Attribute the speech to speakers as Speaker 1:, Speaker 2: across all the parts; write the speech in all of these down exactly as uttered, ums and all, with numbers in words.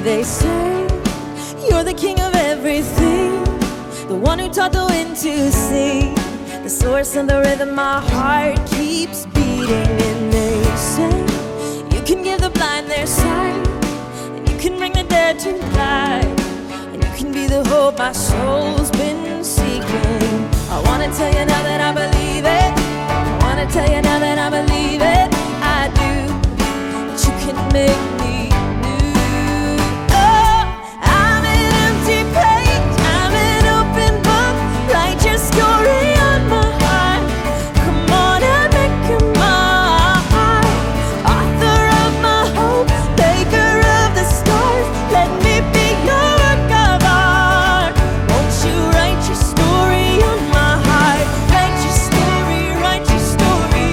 Speaker 1: They say you're the king of everything, the one who taught the wind to sing, the source of the rhythm my heart keeps beating. And they say you can give the blind their sight, and you can bring the dead to life, and you can be the hope my soul's been seeking. I wanna tell you now that I believe it. I wanna tell you now that I believe it. I do, that you can make me new. Oh, I'm an empty page, I'm an open book. Write your story on my heart. Come on and make it mine. Author of my hope, maker of the stars. Let me be your work of art. Won't you write your story on my heart? Write your story, write your story.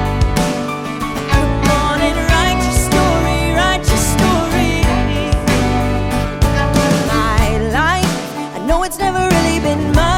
Speaker 1: Come on and write your story, write your story. My life, I know it's never really been mine.